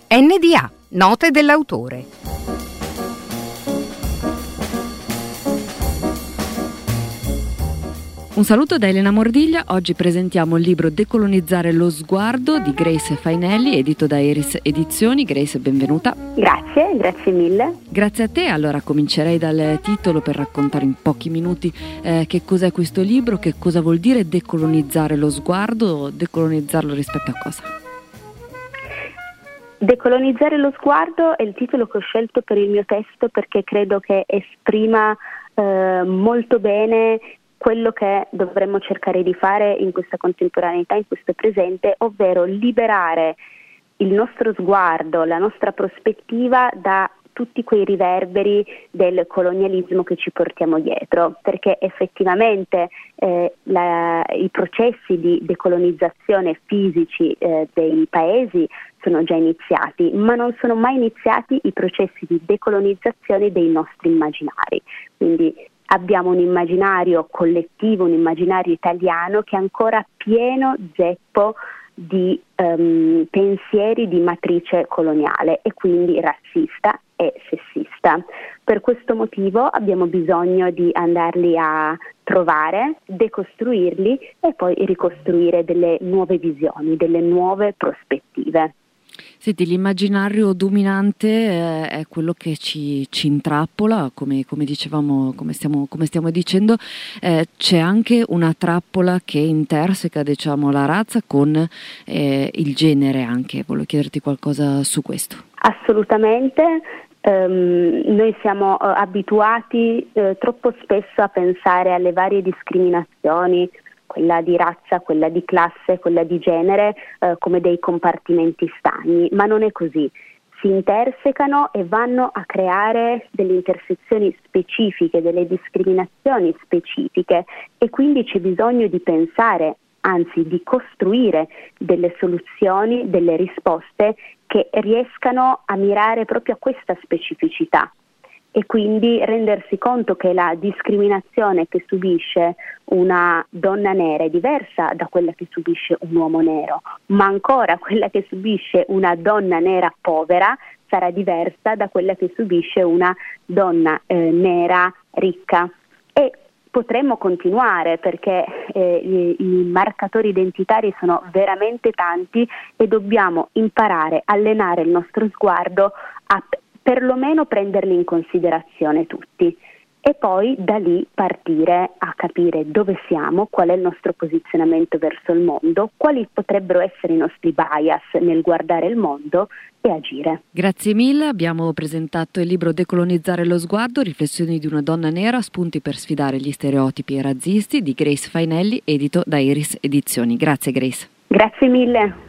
NDA, note dell'autore. Un saluto da Elena Mordiglia. Oggi presentiamo il libro Decolonizzare lo sguardo di Grace Fainelli, edito da Iris Edizioni. Grace, benvenuta. Grazie mille. Grazie a te. Allora comincerei dal titolo per raccontare in pochi minuti che cos'è questo libro, che cosa vuol dire decolonizzare lo sguardo, decolonizzarlo rispetto a cosa? Decolonizzare lo sguardo è il titolo che ho scelto per il mio testo perché credo che esprima molto bene quello che dovremmo cercare di fare in questa contemporaneità, in questo presente, ovvero liberare il nostro sguardo, la nostra prospettiva da tutti quei riverberi del colonialismo che ci portiamo dietro, perché effettivamente i processi di decolonizzazione fisici dei paesi sono già iniziati, ma non sono mai iniziati i processi di decolonizzazione dei nostri immaginari. Quindi abbiamo un immaginario collettivo, un immaginario italiano che è ancora pieno zeppo di pensieri di matrice coloniale e quindi razzista e sessista. Per questo motivo abbiamo bisogno di andarli a trovare, decostruirli e poi ricostruire delle nuove visioni, delle nuove prospettive. Senti, l'immaginario dominante è quello che ci intrappola, come dicevamo, come stiamo dicendo, c'è anche una trappola che interseca, diciamo, la razza con il genere anche. Volevo chiederti qualcosa su questo. Assolutamente. Noi siamo abituati troppo spesso a pensare alle varie discriminazioni, quella di razza, quella di classe, quella di genere, come dei compartimenti stagni, ma non è così. Si intersecano e vanno a creare delle intersezioni specifiche, delle discriminazioni specifiche e quindi c'è bisogno di pensare, anzi di costruire delle soluzioni, delle risposte che riescano a mirare proprio a questa specificità. E quindi rendersi conto che la discriminazione che subisce una donna nera è diversa da quella che subisce un uomo nero, ma ancora quella che subisce una donna nera povera sarà diversa da quella che subisce una donna nera ricca. E potremmo continuare perché i marcatori identitari sono veramente tanti e dobbiamo imparare, allenare il nostro sguardo a perlomeno prenderli in considerazione tutti e poi da lì partire a capire dove siamo, qual è il nostro posizionamento verso il mondo, quali potrebbero essere i nostri bias nel guardare il mondo e agire. Grazie mille, abbiamo presentato il libro Decolonizzare lo sguardo, riflessioni di una donna nera, spunti per sfidare gli stereotipi razzisti di Grace Fainelli, edito da Iris Edizioni. Grazie Grace. Grazie mille.